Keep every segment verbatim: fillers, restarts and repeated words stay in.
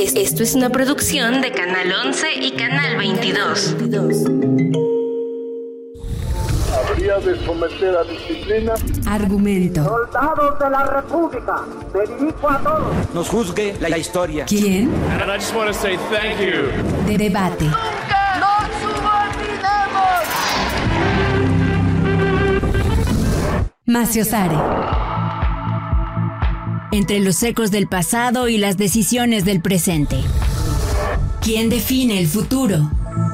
Esto es una producción de Canal once y Canal veintidós. Habría de someter a disciplina. Argumento. Soldados de la República, me dirijo a todos. Nos juzgue la historia. ¿Quién? And I just want to say thank you. De debate. ¡Nunca nos subordinemos! Maciosare. Entre los ecos del pasado y las decisiones del presente. ¿Quién define el futuro?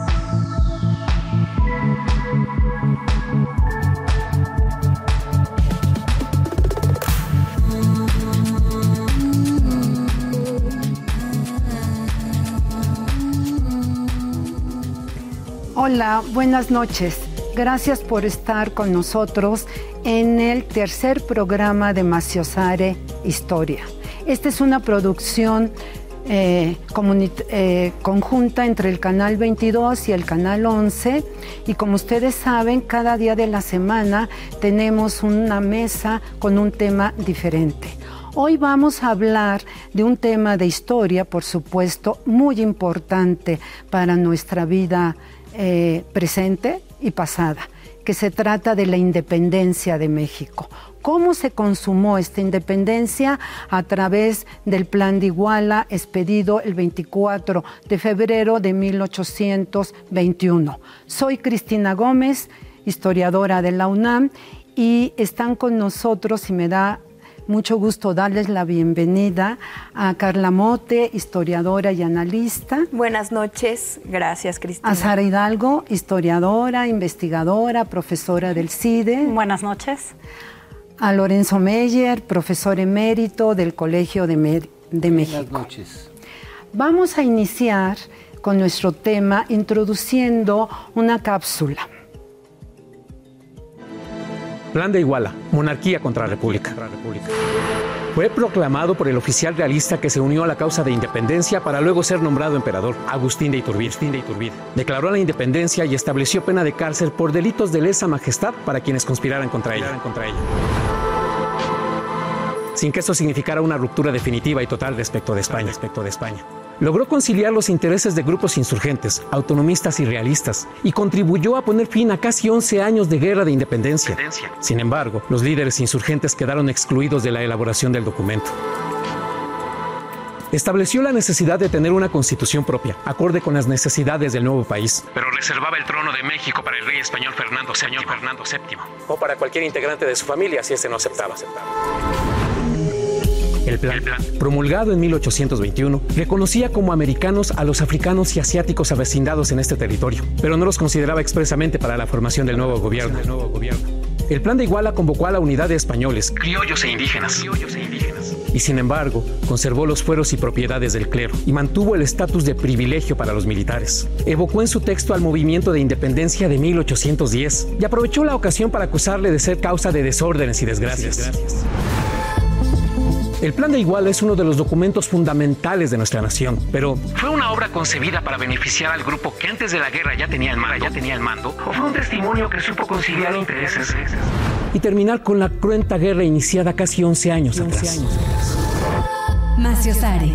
Hola, buenas noches. Gracias por estar con nosotros en el tercer programa de Maciosare Historia. Esta es una producción eh, eh, conjunta entre el Canal veintidós y el Canal once, y como ustedes saben, cada día de la semana tenemos una mesa con un tema diferente. Hoy vamos a hablar de un tema de historia, por supuesto, muy importante para nuestra vida eh, presente y pasada, que se trata de la independencia de México. ¿Cómo se consumó esta independencia? A través del Plan de Iguala, expedido el veinticuatro de febrero de mil ochocientos veintiuno. Soy Cristina Gómez, historiadora de la UNAM, y están con nosotros, y me da mucho gusto darles la bienvenida a Carla Mote, historiadora y analista. Buenas noches, gracias Cristina. A Sara Hidalgo, historiadora, investigadora, profesora del CIDE. Buenas noches. A Lorenzo Meyer, profesor emérito del Colegio de, Me- de México. Buenas noches. Vamos a iniciar con nuestro tema introduciendo una cápsula. Plan de Iguala, monarquía contra república. Fue proclamado por el oficial realista que se unió a la causa de independencia para luego ser nombrado emperador, Agustín de Iturbide. Declaró la independencia y estableció pena de cárcel por delitos de lesa majestad para quienes conspiraran contra ella. Sin que esto significara una ruptura definitiva y total respecto de España. Respecto de España. Logró conciliar los intereses de grupos insurgentes, autonomistas y realistas, y contribuyó a poner fin a casi once años de guerra de independencia. Sin embargo, los líderes insurgentes quedaron excluidos de la elaboración del documento. Estableció la necesidad de tener una constitución propia, acorde con las necesidades del nuevo país. Pero reservaba el trono de México para el rey español Fernando séptimo. Fernando séptimo. O para cualquier integrante de su familia, si este no aceptaba. El plan, el plan, promulgado en mil ochocientos veintiuno, reconocía como americanos a los africanos y asiáticos avecindados en este territorio, pero no los consideraba expresamente para la formación del nuevo gobierno. Del nuevo gobierno. El Plan de Iguala convocó a la unidad de españoles, criollos e indígenas. Criollos e indígenas. Y sin embargo, conservó los fueros y propiedades del clero y mantuvo el estatus de privilegio para los militares. Evocó en su texto al movimiento de independencia de mil ochocientos diez y aprovechó la ocasión para acusarle de ser causa de desórdenes y desgracias. Sí, desgracias. El Plan de Iguala es uno de los documentos fundamentales de nuestra nación, pero ¿fue una obra concebida para beneficiar al grupo que antes de la guerra ya tenía el mando? Ya tenía el mando ¿O fue un testimonio que supo conciliar intereses y terminar con la cruenta guerra iniciada casi once años atrás? Maciosare.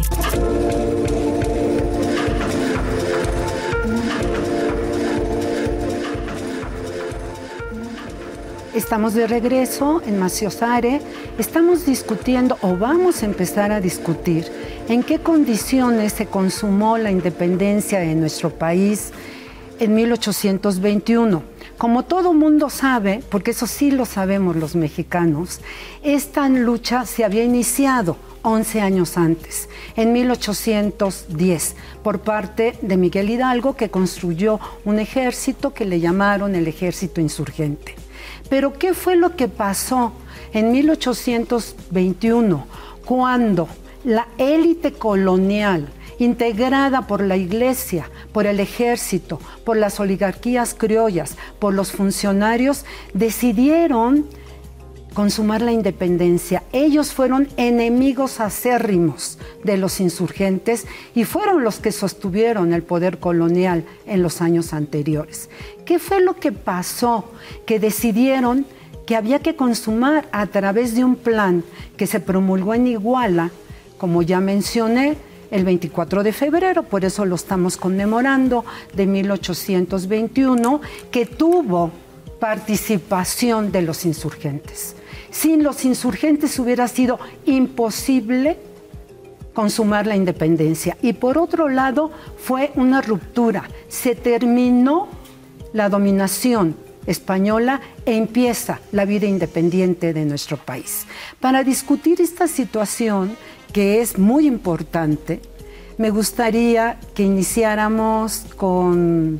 Estamos de regreso en Maciosare. Estamos discutiendo, o vamos a empezar a discutir, en qué condiciones se consumó la independencia de nuestro país en mil ochocientos veintiuno. Como todo mundo sabe, porque eso sí lo sabemos los mexicanos, esta lucha se había iniciado once años antes, en mil ochocientos diez, por parte de Miguel Hidalgo, que construyó un ejército que le llamaron el Ejército Insurgente. Pero ¿qué fue lo que pasó en mil ochocientos veintiuno, cuando la élite colonial, integrada por la iglesia, por el ejército, por las oligarquías criollas, por los funcionarios, decidieron consumar la independencia? Ellos fueron enemigos acérrimos de los insurgentes y fueron los que sostuvieron el poder colonial en los años anteriores. ¿Qué fue lo que pasó? Que decidieron que había que consumar a través de un plan que se promulgó en Iguala, como ya mencioné, el veinticuatro de febrero, por eso lo estamos conmemorando, de mil ochocientos veintiuno, que tuvo participación de los insurgentes. Sin los insurgentes hubiera sido imposible consumar la independencia. Y por otro lado, fue una ruptura. Se terminó la dominación española e empieza la vida independiente de nuestro país. Para discutir esta situación, que es muy importante, me gustaría que iniciáramos con...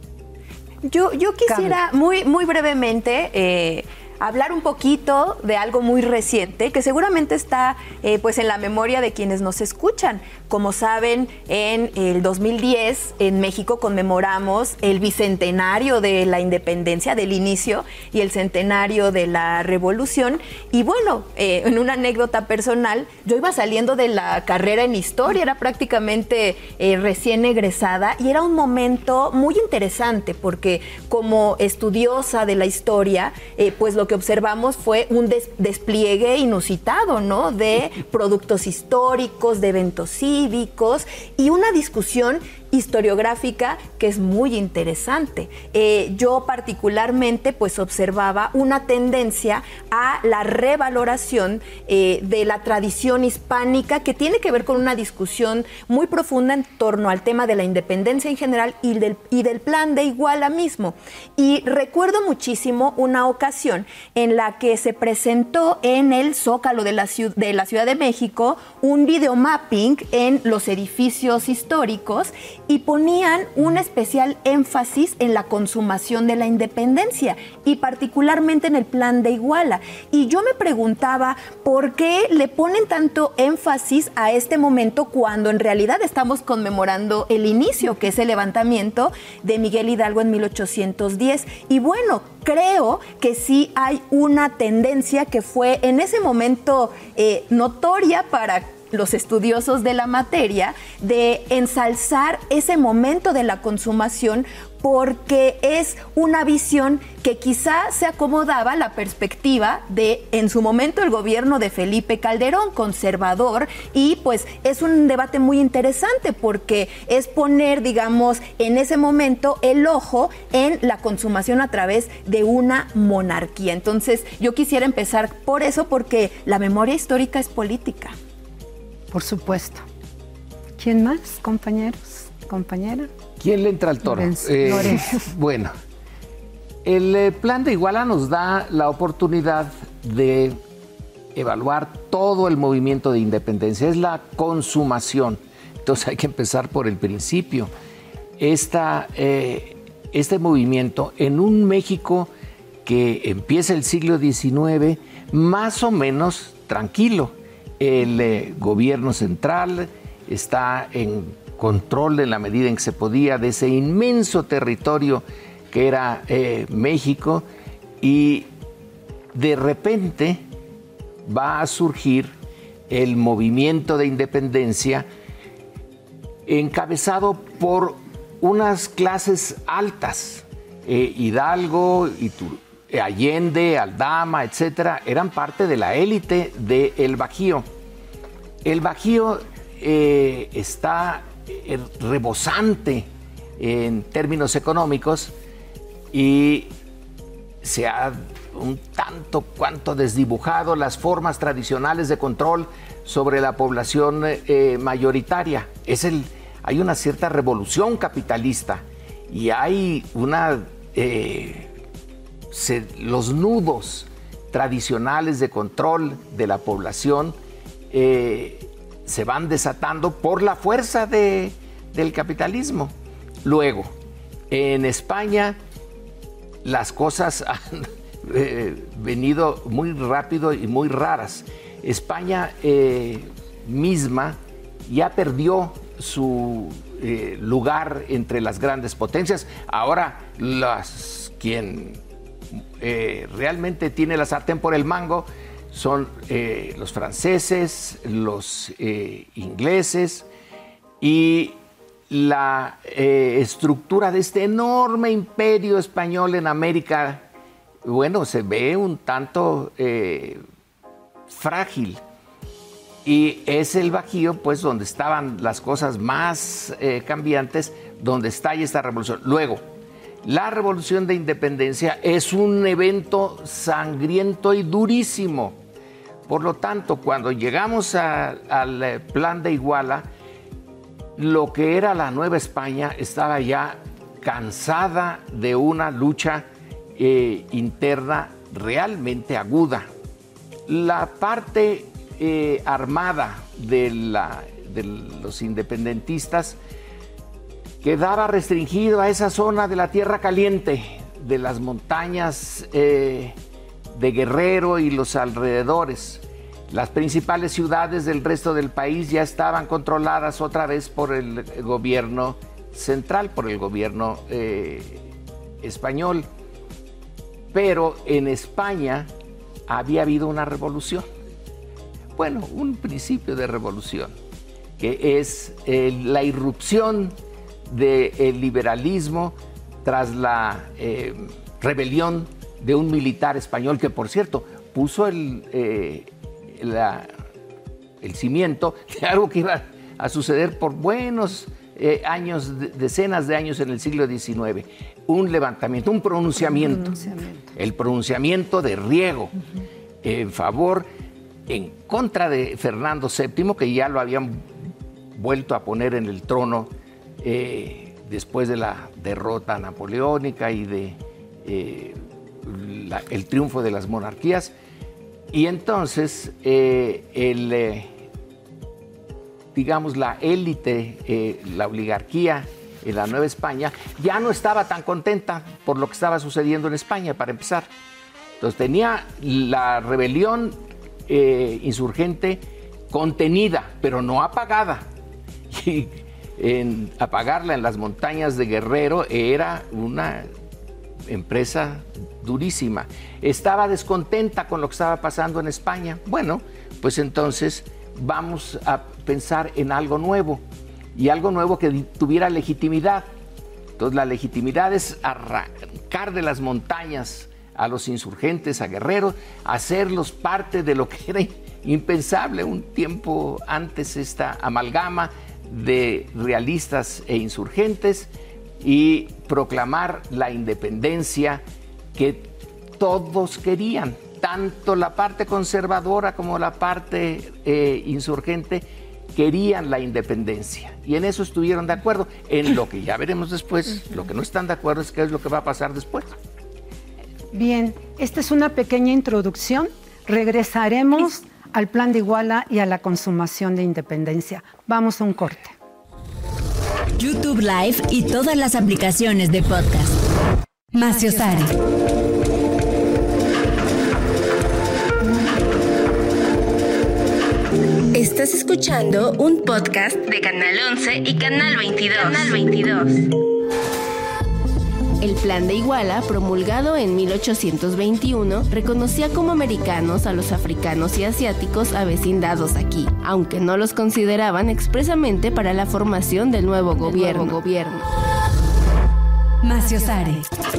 Yo, yo quisiera muy, muy brevemente... Eh, hablar un poquito de algo muy reciente que seguramente está eh, pues en la memoria de quienes nos escuchan. Como saben, en el dos mil diez en México conmemoramos el bicentenario de la independencia, del inicio, y el centenario de la revolución. Y bueno, eh, en una anécdota personal, yo iba saliendo de la carrera en historia, era prácticamente eh, recién egresada, y era un momento muy interesante porque como estudiosa de la historia, eh, pues lo que observamos fue un des- despliegue inusitado, ¿no?, de productos históricos, de eventos cívicos y una discusión historiográfica que es muy interesante. Eh, yo particularmente pues observaba una tendencia a la revaloración eh, de la tradición hispánica, que tiene que ver con una discusión muy profunda en torno al tema de la independencia en general y del, y del plan de Iguala mismo. Y recuerdo muchísimo una ocasión en la que se presentó en el Zócalo de la, ciudad, de la Ciudad de México un videomapping en los edificios históricos, y ponían un especial énfasis en la consumación de la independencia y particularmente en el plan de Iguala. Y yo me preguntaba por qué le ponen tanto énfasis a este momento cuando en realidad estamos conmemorando el inicio, que es el levantamiento de Miguel Hidalgo en mil ochocientos diez. Y bueno, creo que sí hay una tendencia que fue en ese momento eh, notoria para los estudiosos de la materia, de ensalzar ese momento de la consumación, porque es una visión que quizá se acomodaba a la perspectiva de, en su momento, el gobierno de Felipe Calderón, conservador, y pues es un debate muy interesante porque es poner, digamos, en ese momento el ojo en la consumación a través de una monarquía. Entonces, yo quisiera empezar por eso, porque la memoria histórica es política. Por supuesto. ¿Quién más, compañeros, compañera? ¿Quién le entra al toro? Lorenzo. Eh, Lorenzo. Bueno, el eh, plan de Iguala nos da la oportunidad de evaluar todo el movimiento de independencia. Es la consumación. Entonces hay que empezar por el principio. Esta, eh, este movimiento en un México que empieza el siglo diecinueve más o menos tranquilo. El eh, gobierno central está en control en la medida en que se podía de ese inmenso territorio que era eh, México, y de repente va a surgir el movimiento de independencia encabezado por unas clases altas. Eh, Hidalgo, Itur- Allende, Aldama, etcétera, eran parte de la élite del Bajío. El Bajío eh, está eh, rebosante en términos económicos y se ha un tanto cuanto desdibujado las formas tradicionales de control sobre la población eh, mayoritaria. Es el, hay una cierta revolución capitalista y hay una... Eh, Se, los nudos tradicionales de control de la población eh, se van desatando por la fuerza de, del capitalismo. Luego, en España las cosas han eh, venido muy rápido y muy raras. España eh, misma ya perdió su eh, lugar entre las grandes potencias. Ahora las quien Eh, realmente tiene la sartén por el mango son eh, los franceses, los eh, ingleses, y la eh, estructura de este enorme imperio español en América, bueno, se ve un tanto eh, frágil. Y es el Bajío, pues, donde estaban las cosas más eh, cambiantes, donde estalla esta revolución. Luego, la Revolución de Independencia es un evento sangriento y durísimo. Por lo tanto, cuando llegamos a, al Plan de Iguala, lo que era la Nueva España estaba ya cansada de una lucha eh, interna realmente aguda. La parte eh, armada de, la, de los independentistas quedaba restringido a esa zona de la Tierra Caliente, de las montañas eh, de Guerrero y los alrededores. Las principales ciudades del resto del país ya estaban controladas otra vez por el gobierno central, por el gobierno eh, español. Pero en España había habido una revolución. Bueno, un principio de revolución, que es eh, la irrupción del liberalismo tras la eh, rebelión de un militar español que, por cierto, puso el, eh, la, el cimiento de algo que iba a suceder por buenos eh, años, de, decenas de años en el siglo diecinueve. Un levantamiento, un pronunciamiento. Un pronunciamiento. El pronunciamiento de Riego uh-huh. en favor, en contra de Fernando séptimo, que ya lo habían vuelto a poner en el trono Eh, después de la derrota napoleónica y de eh, la, el triunfo de las monarquías. Y entonces eh, el, eh, digamos la élite, eh, la oligarquía en la Nueva España ya no estaba tan contenta por lo que estaba sucediendo en España, para empezar. Entonces tenía la rebelión eh, insurgente contenida, pero no apagada. Y en apagarla en las montañas de Guerrero era una empresa durísima. Estaba descontenta con lo que estaba pasando en España. Bueno, pues entonces vamos a pensar en algo nuevo, y algo nuevo que tuviera legitimidad. Entonces la legitimidad es arrancar de las montañas a los insurgentes, a Guerrero, hacerlos parte de lo que era impensable un tiempo antes, esta amalgama de realistas e insurgentes, y proclamar la independencia que todos querían, tanto la parte conservadora como la parte eh, insurgente querían la independencia, y en eso estuvieron de acuerdo. En lo que ya veremos después, lo que no están de acuerdo es qué es lo que va a pasar después. Bien, esta es una pequeña introducción. Regresaremos al Plan de Iguala y a la consumación de independencia. Vamos a un corte. YouTube Live y todas las aplicaciones de podcast. Maciosare. Estás escuchando un podcast de Canal once y Canal veintidós. Canal veintidós. El Plan de Iguala, promulgado en mil ochocientos veintiuno, reconocía como americanos a los africanos y asiáticos avecindados aquí, aunque no los consideraban expresamente para la formación del nuevo gobierno. Nuevo gobierno. Maciosare.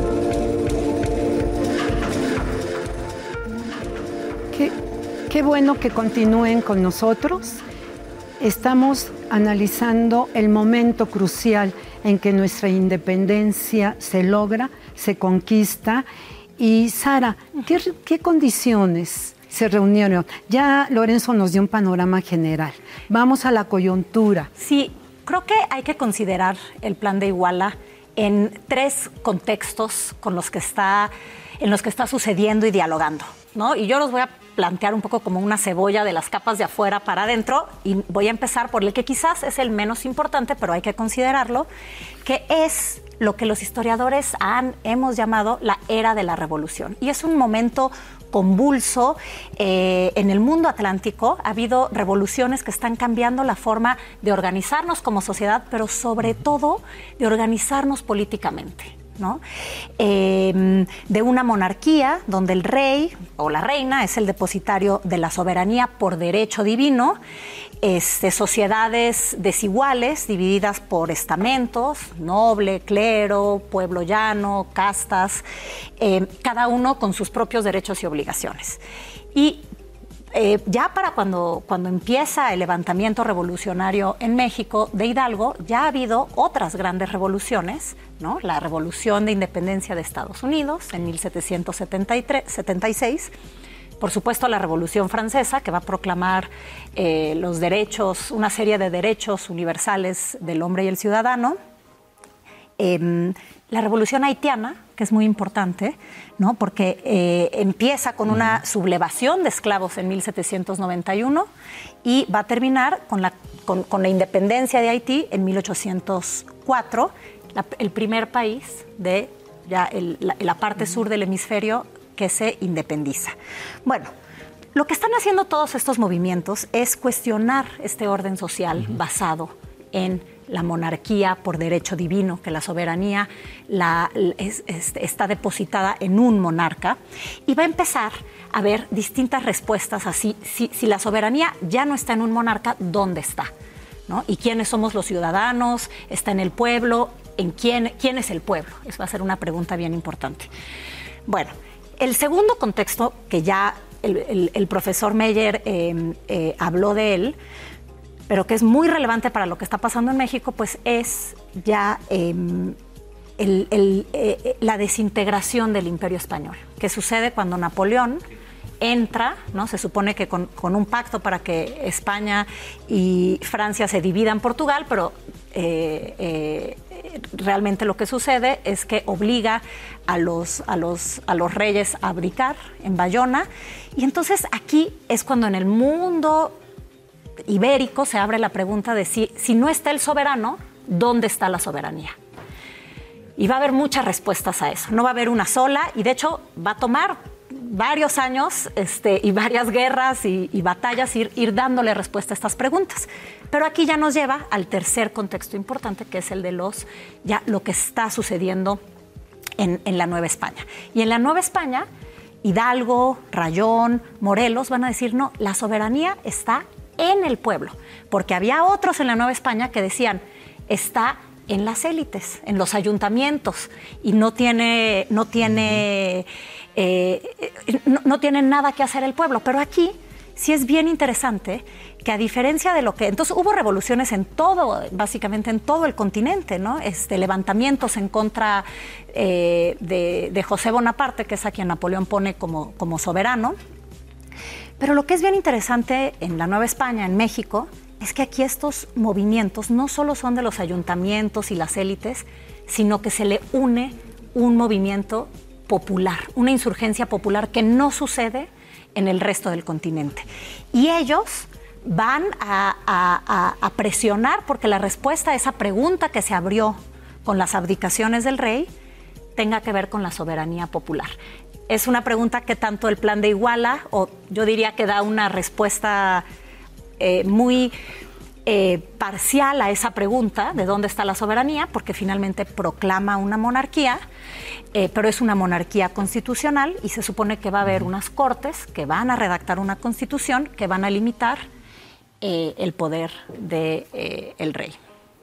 Qué, qué bueno que continúen con nosotros. Estamos analizando el momento crucial en que nuestra independencia se logra, se conquista. Y Sara, ¿qué, qué condiciones se reunieron? Ya Lorenzo nos dio un panorama general. Vamos a la coyuntura. Sí, creo que hay que considerar el Plan de Iguala en tres contextos con los que está, en los que está sucediendo y dialogando, ¿no? Y yo los voy a plantear un poco como una cebolla de las capas de afuera para adentro, y voy a empezar por el que quizás es el menos importante, pero hay que considerarlo, que es lo que los historiadores han, hemos llamado la era de la revolución. Y es un momento convulso eh, en el mundo atlántico. Ha habido revoluciones que están cambiando la forma de organizarnos como sociedad, pero sobre todo de organizarnos políticamente, ¿no? Eh, de una monarquía donde el rey o la reina es el depositario de la soberanía por derecho divino, este, sociedades desiguales divididas por estamentos, noble, clero, pueblo llano, castas, eh, cada uno con sus propios derechos y obligaciones. Y Eh, ya para cuando, cuando empieza el levantamiento revolucionario en México de Hidalgo, ya ha habido otras grandes revoluciones, ¿no? La Revolución de Independencia de Estados Unidos en mil setecientos setenta y seis, por supuesto la Revolución Francesa, que va a proclamar eh, los derechos, una serie de derechos universales del hombre y el ciudadano. Eh, la Revolución Haitiana, que es muy importante, ¿no? Porque eh, empieza con una sublevación de esclavos en mil setecientos noventa y uno y va a terminar con la, con, con la independencia de Haití en mil ochocientos cuatro, la, el primer país de ya el, la, la parte sur del hemisferio que se independiza. Bueno, lo que están haciendo todos estos movimientos es cuestionar este orden social uh-huh. basado en la monarquía por derecho divino, que la soberanía la, es, es, está depositada en un monarca, y va a empezar a haber distintas respuestas así. Si, si la soberanía ya no está en un monarca, ¿dónde está? ¿No? ¿Y quiénes somos los ciudadanos? ¿Está en el pueblo? ¿En quién, quién es el pueblo? Eso va a ser una pregunta bien importante. Bueno, el segundo contexto, que ya el, el, el profesor Meyer eh, eh, habló de él, pero que es muy relevante para lo que está pasando en México, pues es ya eh, el, el, eh, la desintegración del Imperio Español, que sucede cuando Napoleón entra, ¿no? Se supone que con, con un pacto para que España y Francia se dividan Portugal, pero eh, eh, realmente lo que sucede es que obliga a los, a los, a los reyes a abdicar en Bayona, y entonces aquí es cuando en el mundo ibérico se abre la pregunta de si, si no está el soberano, ¿dónde está la soberanía? Y va a haber muchas respuestas a eso, no va a haber una sola, y de hecho va a tomar varios años este, y varias guerras y, y batallas ir, ir dándole respuesta a estas preguntas. Pero aquí ya nos lleva al tercer contexto importante, que es el de los, ya lo que está sucediendo en, en la Nueva España. Y en la Nueva España, Hidalgo, Rayón, Morelos van a decir, no, la soberanía está en el pueblo, porque había otros en la Nueva España que decían, está en las élites, en los ayuntamientos, y no tiene, no tiene, eh, no, no tiene nada que hacer el pueblo. Pero aquí sí es bien interesante que, a diferencia de lo que... Entonces hubo revoluciones en todo, básicamente en todo el continente, ¿no? Este, levantamientos en contra eh, de, de José Bonaparte, que es a quien Napoleón pone como, como soberano. Pero lo que es bien interesante en la Nueva España, en México, es que aquí estos movimientos no solo son de los ayuntamientos y las élites, sino que se le une un movimiento popular, una insurgencia popular que no sucede en el resto del continente. Y ellos van a, a, a presionar porque la respuesta a esa pregunta que se abrió con las abdicaciones del rey tenga que ver con la soberanía popular. Es una pregunta que tanto el Plan de Iguala, o yo diría que da una respuesta eh, muy eh, parcial a esa pregunta de dónde está la soberanía, porque finalmente proclama una monarquía, eh, pero es una monarquía constitucional y se supone que va a haber unas cortes que van a redactar una constitución que van a limitar eh, el poder del de, eh, rey.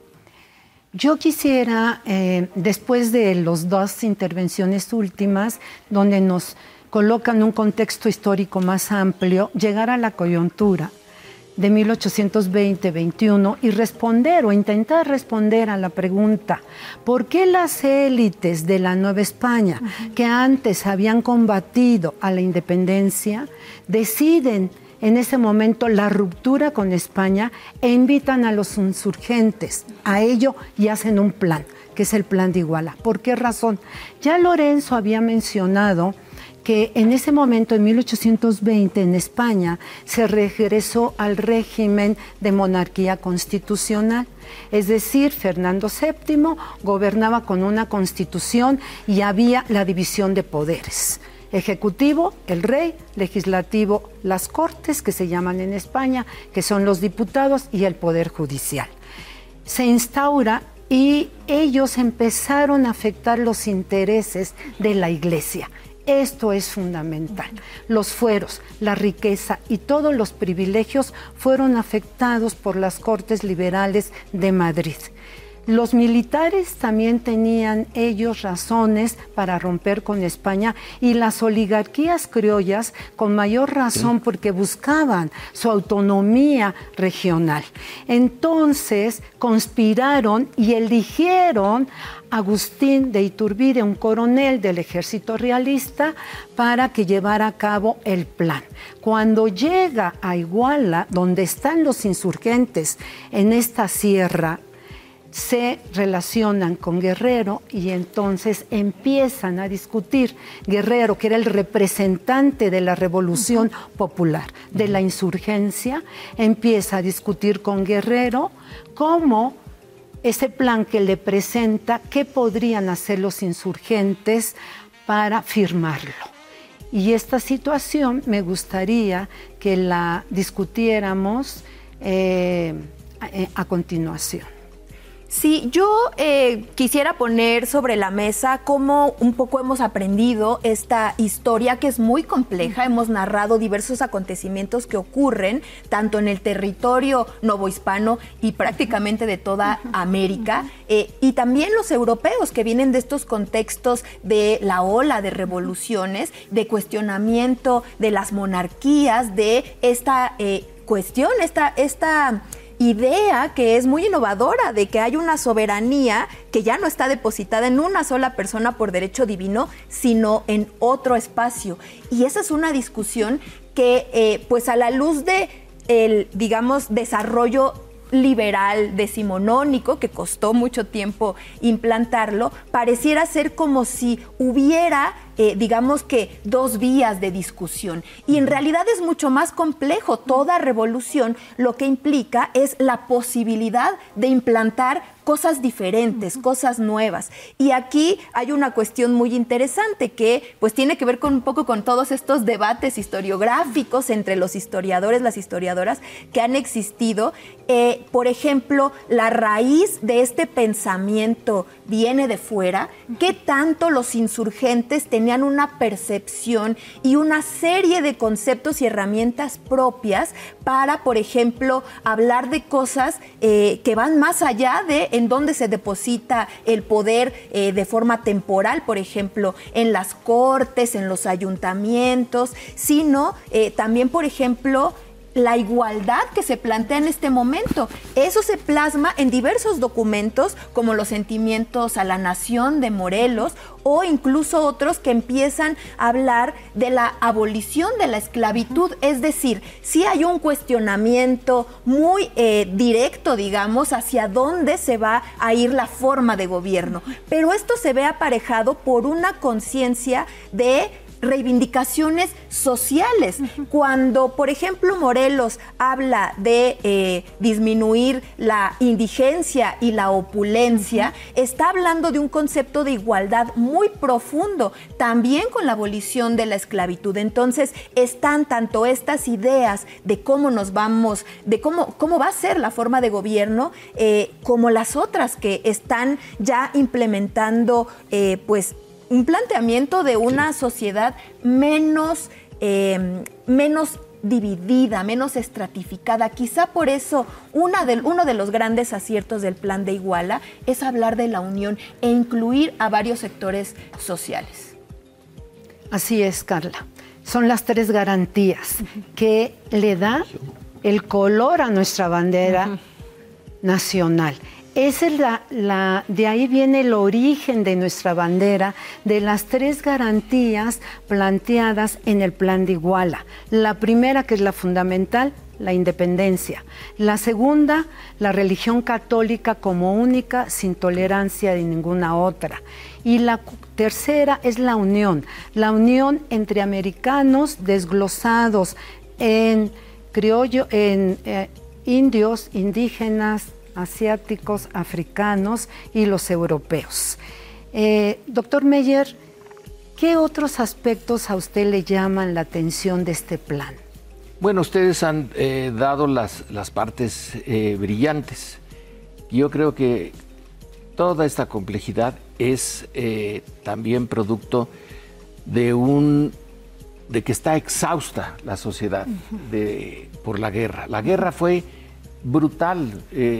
Yo quisiera, eh, después de las dos intervenciones últimas, donde nos colocan un contexto histórico más amplio, llegar a la coyuntura de mil ochocientos veinte veintiuno y responder o intentar responder a la pregunta, ¿por qué las élites de la Nueva España, uh-huh. que antes habían combatido a la independencia, deciden en ese momento la ruptura con España e invitan a los insurgentes a ello y hacen un plan, que es el Plan de Iguala? ¿Por qué razón? Ya Lorenzo había mencionado que en ese momento, en mil ochocientos veinte, en España, se regresó al régimen de monarquía constitucional. Es decir, Fernando séptimo gobernaba con una constitución y había la división de poderes. Ejecutivo, el rey; legislativo, las cortes, que se llaman en España, que son los diputados, y el poder judicial. Se instaura y ellos empezaron a afectar los intereses de la Iglesia. Esto es fundamental. Los fueros, la riqueza y todos los privilegios fueron afectados por las Cortes Liberales de Madrid. Los militares también tenían ellos razones para romper con España y las oligarquías criollas con mayor razón sí. porque buscaban su autonomía regional. Entonces conspiraron y eligieron a Agustín de Iturbide, un coronel del ejército realista, para que llevara a cabo el plan. Cuando llega a Iguala, donde están los insurgentes en esta sierra, se relacionan con Guerrero y entonces empiezan a discutir. Guerrero, que era el representante de la Revolución Popular, de la insurgencia, empieza a discutir con Guerrero cómo ese plan que le presenta, qué podrían hacer los insurgentes para firmarlo. Y esta situación me gustaría que la discutiéramos eh, a, a continuación. Sí, yo eh, quisiera poner sobre la mesa cómo un poco hemos aprendido esta historia que es muy compleja. Hemos narrado diversos acontecimientos que ocurren tanto en el territorio novohispano y prácticamente de toda América, eh, y también los europeos que vienen de estos contextos de la ola de revoluciones, de cuestionamiento de las monarquías, de esta eh, cuestión, esta... esta idea que es muy innovadora de que hay una soberanía que ya no está depositada en una sola persona por derecho divino, sino en otro espacio. Y esa es una discusión que, eh, pues a la luz de el, digamos, desarrollo liberal decimonónico, que costó mucho tiempo implantarlo, pareciera ser como si hubiera, eh, digamos que, dos vías de discusión. Y en realidad es mucho más complejo. Toda revolución lo que implica es la posibilidad de implantar cosas diferentes, cosas nuevas. Y aquí hay una cuestión muy interesante que pues tiene que ver con un poco con todos estos debates historiográficos entre los historiadores, las historiadoras que han existido. Eh, por ejemplo, la raíz de este pensamiento viene de fuera. ¿Qué tanto los insurgentes tenían una percepción y una serie de conceptos y herramientas propias para, por ejemplo, hablar de cosas eh, que van más allá de en dónde se deposita el poder eh, de forma temporal, por ejemplo, en las cortes, en los ayuntamientos, sino eh, también, por ejemplo, la igualdad que se plantea en este momento? Eso se plasma en diversos documentos, como los Sentimientos a la Nación de Morelos, o incluso otros que empiezan a hablar de la abolición de la esclavitud. Es decir, sí hay un cuestionamiento muy eh, directo, digamos, hacia dónde se va a ir la forma de gobierno. Pero esto se ve aparejado por una conciencia de reivindicaciones sociales. Uh-huh. Cuando, por ejemplo, Morelos habla de eh, disminuir la indigencia y la opulencia, uh-huh. está hablando de un concepto de igualdad muy profundo, también con la abolición de la esclavitud. Entonces, están tanto estas ideas de cómo nos vamos, de cómo, cómo va a ser la forma de gobierno, eh, como las otras que están ya implementando, eh, pues, un planteamiento de una sociedad menos, eh, menos dividida, menos estratificada. Quizá por eso una de, uno de los grandes aciertos del Plan de Iguala es hablar de la unión e incluir a varios sectores sociales. Así es, Carla. Son las tres garantías uh-huh. que le da el color a nuestra bandera uh-huh. nacional. Esa es la, la, de ahí viene el origen de nuestra bandera, de las tres garantías planteadas en el Plan de Iguala. La primera, que es la fundamental, la independencia. La segunda, la religión católica como única, sin tolerancia de ninguna otra. Y la tercera es la unión, la unión entre americanos desglosados en criollo, en eh, indios, indígenas, asiáticos, africanos y los europeos. Eh, doctor Meyer, ¿qué otros aspectos a usted le llaman la atención de este plan? Bueno, ustedes han eh, dado las, las partes eh, brillantes. Yo creo que toda esta complejidad es eh, también producto de un de que está exhausta la sociedad de, por la guerra. La guerra fue brutal. Eh,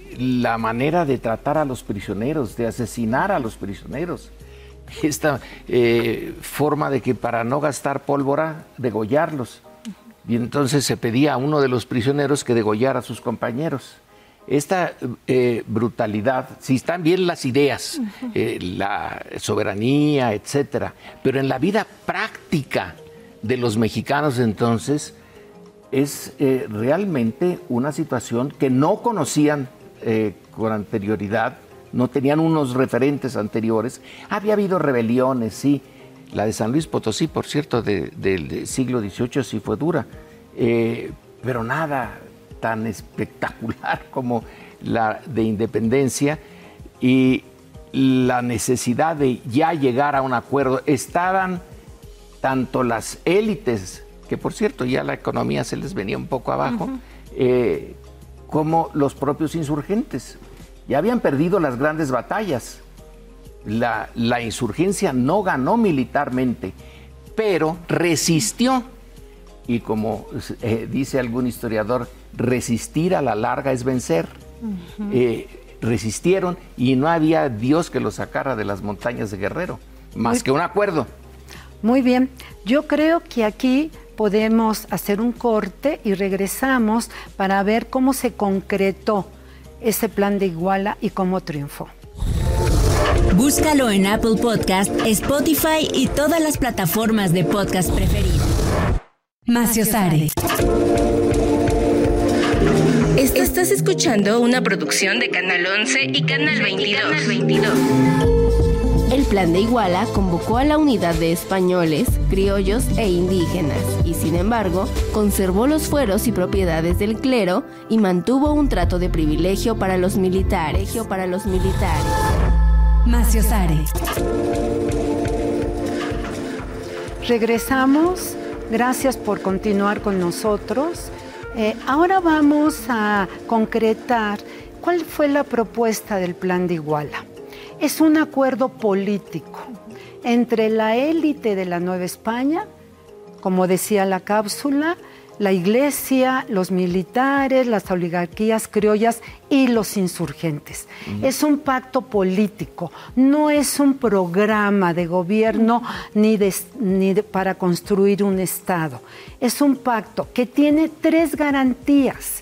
la manera de tratar a los prisioneros, de asesinar a los prisioneros. Esta eh, forma de que para no gastar pólvora, degollarlos. Y entonces se pedía a uno de los prisioneros que degollara a sus compañeros. Esta eh, brutalidad, si están bien las ideas, uh-huh. eh, la soberanía, etcétera, pero en la vida práctica de los mexicanos entonces es eh, realmente una situación que no conocían eh, con anterioridad, no tenían unos referentes anteriores. Había habido rebeliones, sí. La de San Luis Potosí, por cierto, de, de, del siglo dieciocho sí fue dura, eh, pero nada tan espectacular como la de independencia, y la necesidad de ya llegar a un acuerdo. Estaban tanto las élites, que por cierto ya la economía se les venía un poco abajo, uh-huh. eh, como los propios insurgentes. Ya habían perdido las grandes batallas. La, la insurgencia no ganó militarmente, pero resistió. Y como eh, dice algún historiador, resistir a la larga es vencer. Uh-huh. Eh, resistieron y no había Dios que los sacara de las montañas de Guerrero, más Muy... que un acuerdo. Muy bien, yo creo que aquí podemos hacer un corte y regresamos para ver cómo se concretó ese plan de Iguala y cómo triunfó. Búscalo en Apple Podcast, Spotify y todas las plataformas de podcast preferidas. Maciosare. Estás escuchando una producción de Canal once y Canal veintidós. El Plan de Iguala convocó a la unidad de españoles, criollos e indígenas y, sin embargo, conservó los fueros y propiedades del clero y mantuvo un trato de privilegio para los militares. Para los militares. Maciosare. Regresamos. Gracias por continuar con nosotros. Eh, ahora vamos a concretar cuál fue la propuesta del Plan de Iguala. Es un acuerdo político entre la élite de la Nueva España, como decía la cápsula, la iglesia, los militares, las oligarquías criollas y los insurgentes. Uh-huh. Es un pacto político, no es un programa de gobierno ni, de, ni de, para construir un Estado. Es un pacto que tiene tres garantías.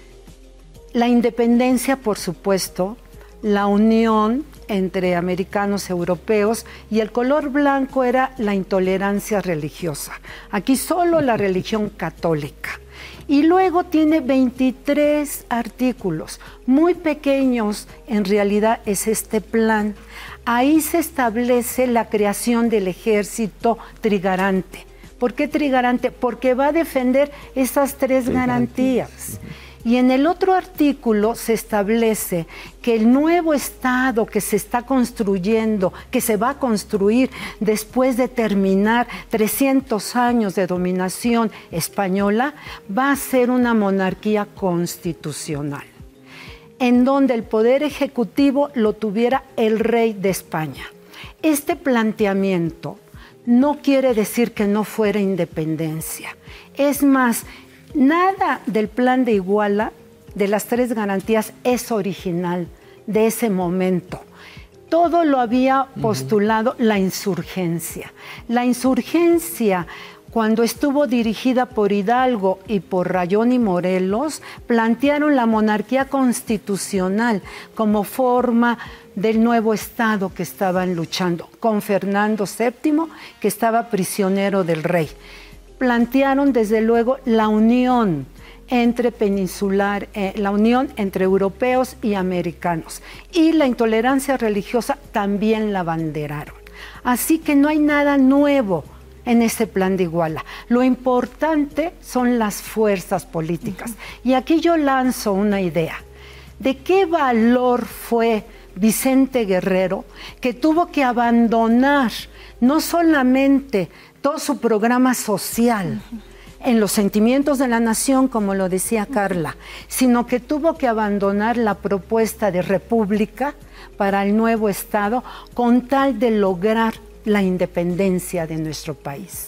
La independencia, por supuesto, la unión entre americanos y europeos, y el color blanco era la intolerancia religiosa. Aquí solo la religión católica. Y luego tiene veintitrés artículos, muy pequeños, en realidad es este plan. Ahí se establece la creación del ejército trigarante. ¿Por qué trigarante? Porque va a defender esas tres garantías. Y en el otro artículo se establece que el nuevo Estado que se está construyendo, que se va a construir después de terminar trescientos años de dominación española, va a ser una monarquía constitucional, en donde el poder ejecutivo lo tuviera el rey de España. Este planteamiento no quiere decir que no fuera independencia. Es más, nada del Plan de Iguala, de las tres garantías, es original de ese momento. Todo lo había postulado uh-huh. la insurgencia. La insurgencia, cuando estuvo dirigida por Hidalgo y por Rayón y Morelos, plantearon la monarquía constitucional como forma del nuevo Estado que estaban luchando, con Fernando séptimo, que estaba prisionero del rey. Plantearon desde luego la unión entre peninsular, eh, la unión entre europeos y americanos, y la intolerancia religiosa también la abanderaron. Así que no hay nada nuevo en ese Plan de Iguala. Lo importante son las fuerzas políticas. Uh-huh. Y aquí yo lanzo una idea. ¿De qué valor fue Vicente Guerrero, que tuvo que abandonar no solamente todo su programa social uh-huh. en los sentimientos de la nación, como lo decía Carla, sino que tuvo que abandonar la propuesta de república para el nuevo Estado con tal de lograr la independencia de nuestro país?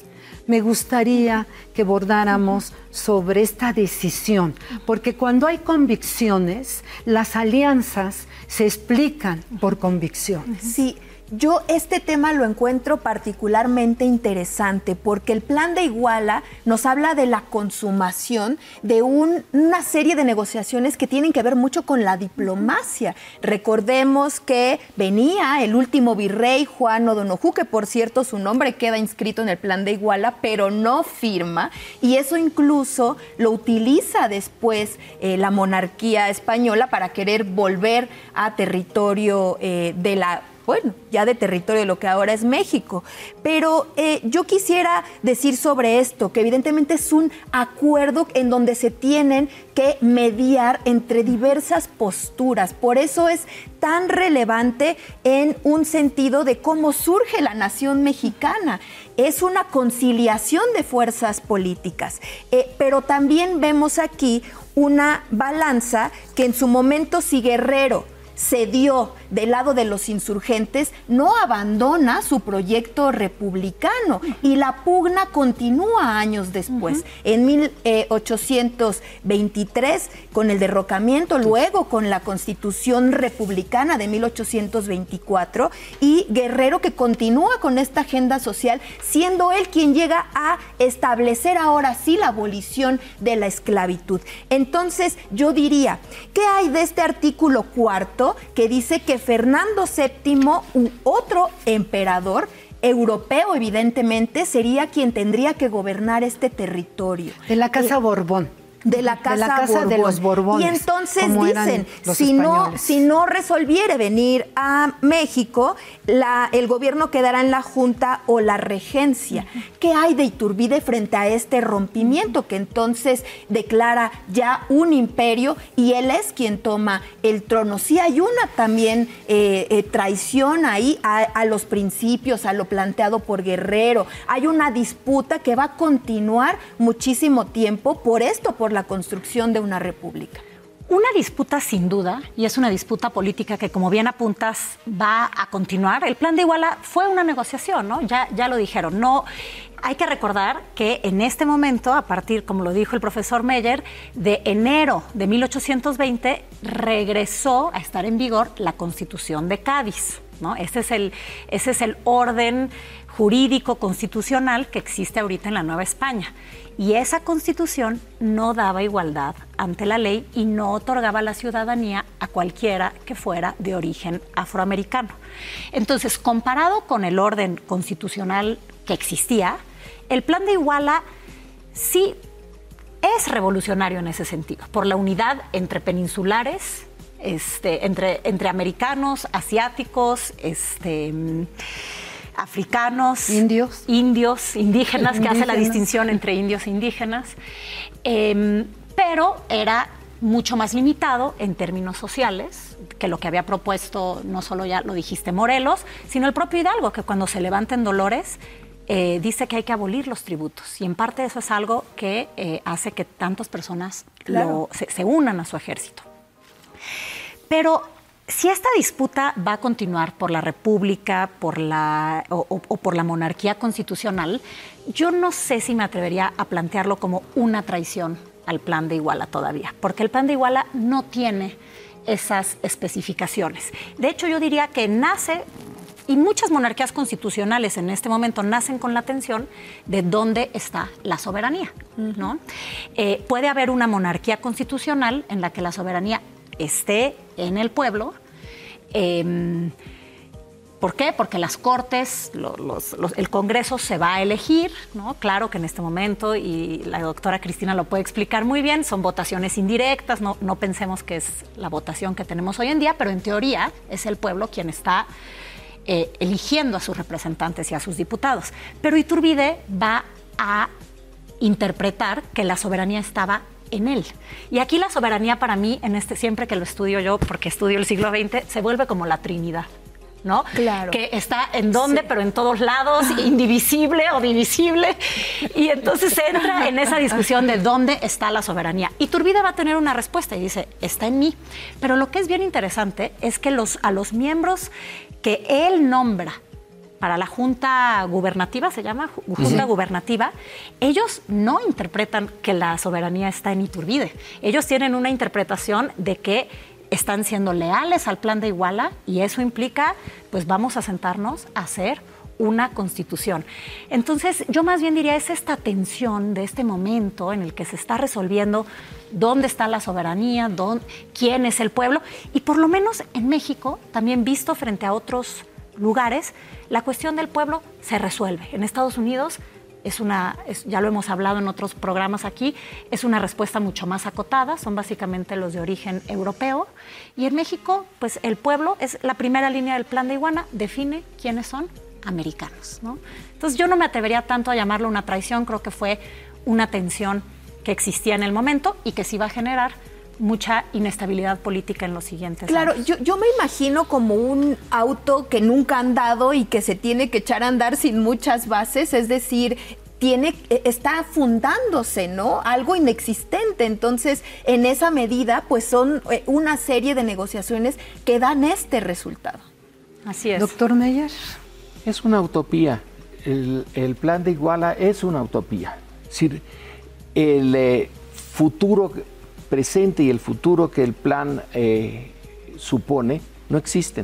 me gustaría que abordáramos sobre esta decisión, porque cuando hay convicciones, las alianzas se explican por convicciones. Sí. Yo este tema lo encuentro particularmente interesante porque el Plan de Iguala nos habla de la consumación de un, una serie de negociaciones que tienen que ver mucho con la diplomacia. Recordemos que venía el último virrey Juan O'Donoghue, que por cierto su nombre queda inscrito en el Plan de Iguala, pero no firma, y eso incluso lo utiliza después eh, la monarquía española para querer volver a territorio eh, de la... bueno, ya de territorio de lo que ahora es México. Pero eh, yo quisiera decir sobre esto, que evidentemente es un acuerdo en donde se tienen que mediar entre diversas posturas. Por eso es tan relevante en un sentido de cómo surge la nación mexicana. Es una conciliación de fuerzas políticas. Eh, pero también vemos aquí una balanza que en su momento, si Guerrero cedió del lado de los insurgentes, no abandona su proyecto republicano y la pugna continúa años después. Uh-huh. En mil ochocientos veintitrés, con el derrocamiento, luego con la Constitución Republicana de mil ochocientos veinticuatro, y Guerrero, que continúa con esta agenda social, siendo él quien llega a establecer ahora sí la abolición de la esclavitud. Entonces, yo diría, ¿qué hay de este artículo cuarto que dice que Fernando séptimo, u otro emperador europeo, evidentemente, sería quien tendría que gobernar este territorio? De la Casa eh, Borbón. De la casa, de, la casa Borbón. de los Borbones. Y entonces dicen, si no, si no resolviere venir a México, la, el gobierno quedará en la Junta o la Regencia. Uh-huh. ¿Qué hay de Iturbide frente a este rompimiento? Que entonces declara ya un imperio y él es quien toma el trono. Sí hay una también eh, eh, traición ahí a, a los principios, a lo planteado por Guerrero. Hay una disputa que va a continuar muchísimo tiempo por esto, por la construcción de una república. Una disputa sin duda, y es una disputa política que, como bien apuntas, va a continuar. El Plan de Iguala fue una negociación, ¿no? Ya, ya lo dijeron. No, hay que recordar que en este momento, a partir, como lo dijo el profesor Meyer, de enero de mil ochocientos veinte, regresó a estar en vigor la Constitución de Cádiz, ¿no? Ese es el, ese es el orden jurídico constitucional que existe ahorita en la Nueva España. Y esa Constitución no daba igualdad ante la ley y no otorgaba la ciudadanía a cualquiera que fuera de origen afroamericano. Entonces, comparado con el orden constitucional que existía, el Plan de Iguala sí es revolucionario en ese sentido, por la unidad entre peninsulares, este, entre, entre americanos, asiáticos, este... africanos, indios, indios indígenas, indígenas, que hace la distinción entre indios e indígenas, eh, pero era mucho más limitado en términos sociales que lo que había propuesto, no solo ya lo dijiste Morelos, sino el propio Hidalgo, que cuando se levanta en Dolores eh, dice que hay que abolir los tributos, y en parte eso es algo que eh, hace que tantas personas claro. lo, se, se unan a su ejército. Pero si esta disputa va a continuar por la República, por la, o, o, o por la monarquía constitucional, yo no sé si me atrevería a plantearlo como una traición al Plan de Iguala todavía, porque el Plan de Iguala no tiene esas especificaciones. De hecho, yo diría que nace, y muchas monarquías constitucionales en este momento nacen con la tensión de dónde está la soberanía, ¿no? Eh, puede haber una monarquía constitucional en la que la soberanía esté en el pueblo. Eh, ¿Por qué? Porque las Cortes, los, los, los, el Congreso se va a elegir, ¿no? Claro que en este momento, y la doctora Cristina lo puede explicar muy bien, son votaciones indirectas, no, no pensemos que es la votación que tenemos hoy en día, pero en teoría es el pueblo quien está eh, eligiendo a sus representantes y a sus diputados. Pero Iturbide va a interpretar que la soberanía estaba en él. Y aquí la soberanía para mí, en este, siempre que lo estudio yo, porque estudio el siglo veinte, se vuelve como la Trinidad, ¿no? Claro. Que está en dónde, sí, pero en todos lados, indivisible o divisible. Y entonces se entra en esa discusión de dónde está la soberanía. Y Iturbide va a tener una respuesta y dice, está en mí. Pero lo que es bien interesante es que los, a los miembros que él nombra para la Junta Gubernativa, se llama Junta sí. Gubernativa, ellos no interpretan que la soberanía está en Iturbide. Ellos tienen una interpretación de que están siendo leales al Plan de Iguala y eso implica, pues vamos a sentarnos a hacer una constitución. Entonces, yo más bien diría, es esta tensión de este momento en el que se está resolviendo dónde está la soberanía, dónde, quién es el pueblo, y por lo menos en México, también visto frente a otros lugares, la cuestión del pueblo se resuelve. En Estados Unidos es una, es, ya lo hemos hablado en otros programas aquí, es una respuesta mucho más acotada, son básicamente los de origen europeo, y en México, pues el pueblo es la primera línea del Plan de Iguala, define quiénes son americanos, ¿no? Entonces yo no me atrevería tanto a llamarlo una traición, creo que fue una tensión que existía en el momento y que sí va a generar mucha inestabilidad política en los siguientes claro, años. Claro, yo, yo me imagino como un auto que nunca ha andado y que se tiene que echar a andar sin muchas bases, es decir, tiene, está fundándose, ¿no? Algo inexistente. Entonces, en esa medida, pues son una serie de negociaciones que dan este resultado. Así es. Doctor Meyer. Es una utopía. El, el Plan de Iguala es una utopía. Es decir, el eh, futuro presente y el futuro que el plan eh, supone no existen.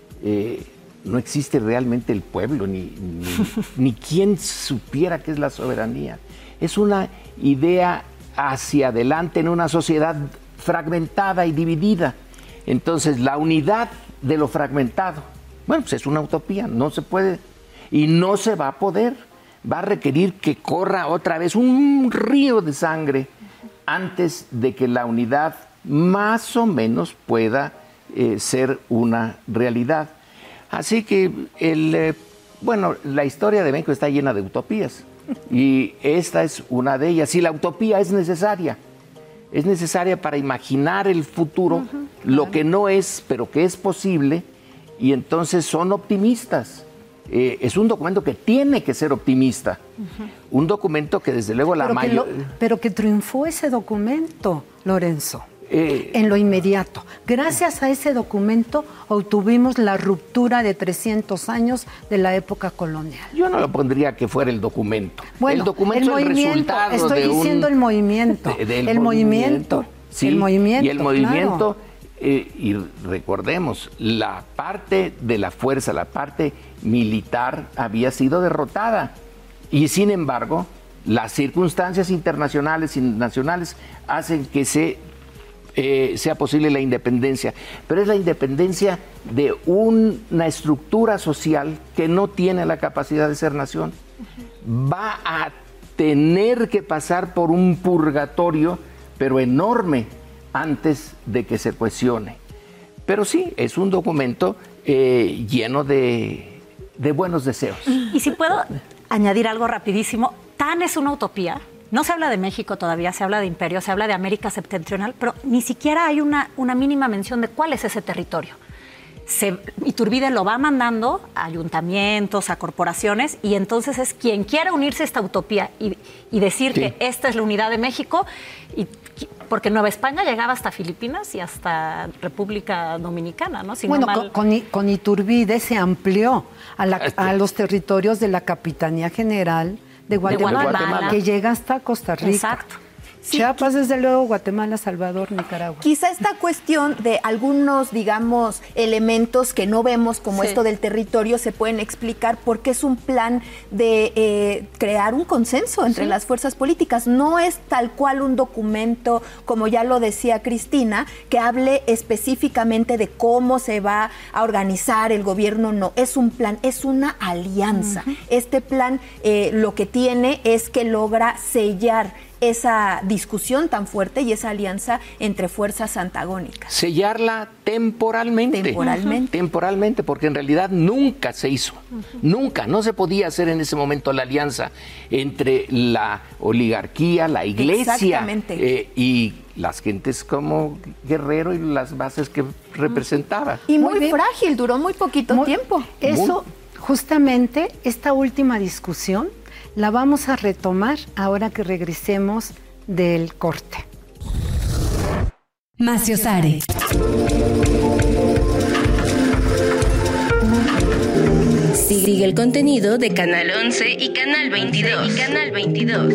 Eh, no existe realmente el pueblo, ni, ni, ni quien supiera qué es la soberanía. Es una idea hacia adelante en una sociedad fragmentada y dividida. Entonces, la unidad de lo fragmentado, bueno, pues es una utopía, no se puede y no se va a poder. Va a requerir que corra otra vez un río de sangre antes de que la unidad más o menos pueda eh, ser una realidad. Así que, el, eh, bueno, la historia de México está llena de utopías y esta es una de ellas. Y la utopía es necesaria, es necesaria para imaginar el futuro, uh-huh, lo claro. que no es, pero que es posible, y entonces son optimistas. Eh, es un documento que tiene que ser optimista, uh-huh. un documento que desde luego la mayoría... Pero que triunfó ese documento, Lorenzo, eh, en lo inmediato. Gracias a ese documento obtuvimos la ruptura de trescientos años de la época colonial. Yo no lo pondría que fuera el documento. Bueno, el documento el es el resultado estoy de diciendo un, el movimiento, de, del el movimiento. movimiento, Sí, el movimiento, y el movimiento... Claro. Eh, y recordemos, la parte de la fuerza, la parte militar había sido derrotada y sin embargo las circunstancias internacionales y nacionales hacen que se, eh, sea posible la independencia, pero es la independencia de una estructura social que no tiene la capacidad de ser nación. Va a tener que pasar por un purgatorio, pero enorme, antes de que se cuestione. Pero sí, es un documento eh, lleno de, de buenos deseos. Y si puedo añadir algo rapidísimo, tan es una utopía. No se habla de México todavía, se habla de imperio, se habla de América septentrional, pero ni siquiera hay una, una mínima mención de cuál es ese territorio. Se, Iturbide lo va mandando a ayuntamientos, a corporaciones, y entonces es quien quiera unirse a esta utopía y, y decir sí. que esta es la unidad de México, y, porque Nueva España llegaba hasta Filipinas y hasta República Dominicana, ¿no? Si bueno, no mal... con, con Iturbide se amplió a, la, a los territorios de la Capitanía General de Guatemala, de Guatemala, que llega hasta Costa Rica. Exacto. Sí. Chiapas, desde luego, Guatemala, Salvador, Nicaragua. Quizá esta cuestión de algunos, digamos, elementos que no vemos, como sí. esto del territorio, se pueden explicar porque es un plan de eh, crear un consenso entre sí. las fuerzas políticas. No es tal cual un documento, como ya lo decía Cristina, que hable específicamente de cómo se va a organizar el gobierno. No, es un plan, es una alianza. Uh-huh. Este plan eh, lo que tiene es que logra sellar esa discusión tan fuerte y esa alianza entre fuerzas antagónicas. Sellarla temporalmente. Temporalmente. Temporalmente, porque en realidad nunca se hizo. Uh-huh. Nunca, no se podía hacer en ese momento la alianza entre la oligarquía, la iglesia eh, y las gentes como Guerrero y las bases que representaba. Y muy, muy frágil, duró muy poquito muy, tiempo. Eso, muy... justamente, esta última discusión la vamos a retomar ahora que regresemos del corte. Maciosare. Sigue el contenido de Canal once y Canal veintidós. Y Canal veintidós.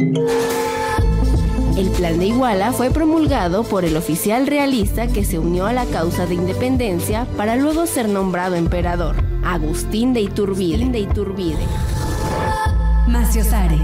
El Plan de Iguala fue promulgado por el oficial realista que se unió a la causa de independencia para luego ser nombrado emperador, Agustín de Iturbide. Agustín de Iturbide. Maciosare.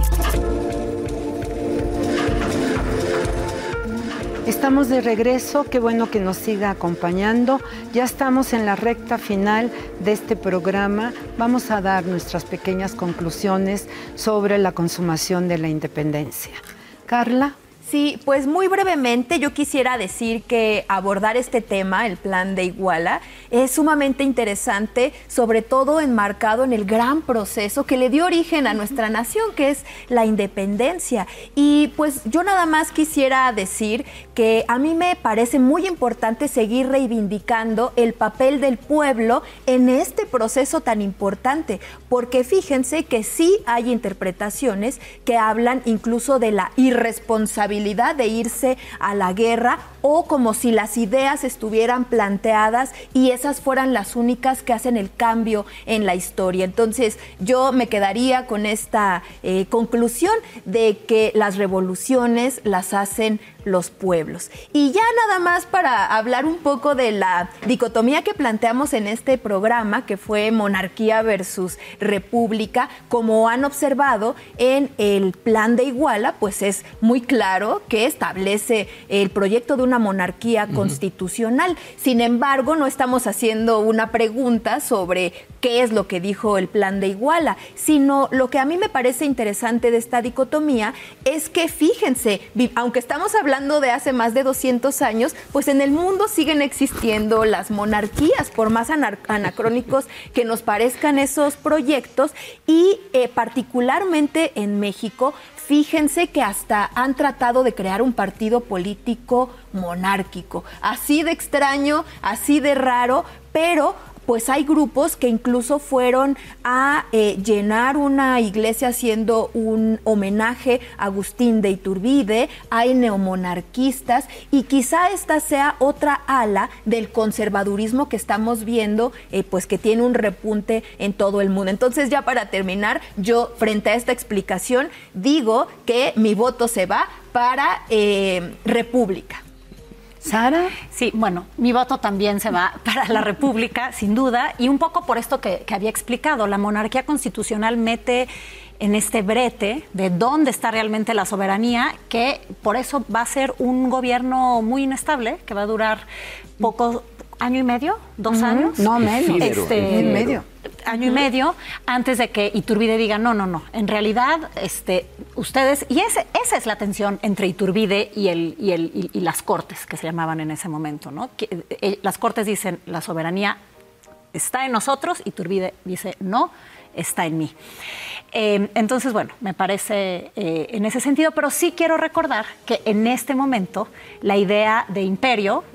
Estamos de regreso, qué bueno que nos siga acompañando. Ya estamos en la recta final de este programa. Vamos a dar nuestras pequeñas conclusiones sobre la consumación de la independencia. Carla. Sí, pues muy brevemente yo quisiera decir que abordar este tema, el Plan de Iguala, es sumamente interesante, sobre todo enmarcado en el gran proceso que le dio origen a nuestra nación, que es la independencia. Y pues yo nada más quisiera decir que a mí me parece muy importante seguir reivindicando el papel del pueblo en este proceso tan importante, porque fíjense que sí hay interpretaciones que hablan incluso de la irresponsabilidad de irse a la guerra, o como si las ideas estuvieran planteadas y esas fueran las únicas que hacen el cambio en la historia. Entonces yo me quedaría con esta eh, conclusión de que las revoluciones las hacen los pueblos. Y ya nada más para hablar un poco de la dicotomía que planteamos en este programa, que fue monarquía versus república, como han observado en el Plan de Iguala, pues es muy claro que establece el proyecto de una monarquía uh-huh. constitucional. Sin embargo, no estamos haciendo una pregunta sobre qué es lo que dijo el Plan de Iguala, sino lo que a mí me parece interesante de esta dicotomía es que, fíjense, aunque estamos hablando de hace más de doscientos años, pues en el mundo siguen existiendo las monarquías, por más anar- anacrónicos que nos parezcan esos proyectos, y eh, particularmente en México, fíjense que hasta han tratado de crear un partido político monárquico, así de extraño, así de raro, pero pues hay grupos que incluso fueron a eh, llenar una iglesia haciendo un homenaje a Agustín de Iturbide, hay neomonarquistas, y quizá esta sea otra ala del conservadurismo que estamos viendo, eh, pues que tiene un repunte en todo el mundo. Entonces, ya para terminar, yo frente a esta explicación digo que mi voto se va para eh, República. ¿Sara? Sí, bueno, mi voto también se va para la República, sin duda, y un poco por esto que, que había explicado. La monarquía constitucional mete en este brete de dónde está realmente la soberanía, que por eso va a ser un gobierno muy inestable, que va a durar poco, año y medio, dos uh-huh. años. No, medio. Este, en medio. Año y medio, antes de que Iturbide diga, no, no, no, en realidad, este, ustedes, y ese, esa es la tensión entre Iturbide y, el, y, el, y, y las Cortes, que se llamaban en ese momento, ¿no? Que, eh, las Cortes dicen, la soberanía está en nosotros, Iturbide dice, no, está en mí. Eh, entonces, bueno, me parece eh, en ese sentido, pero sí quiero recordar que en este momento la idea de imperio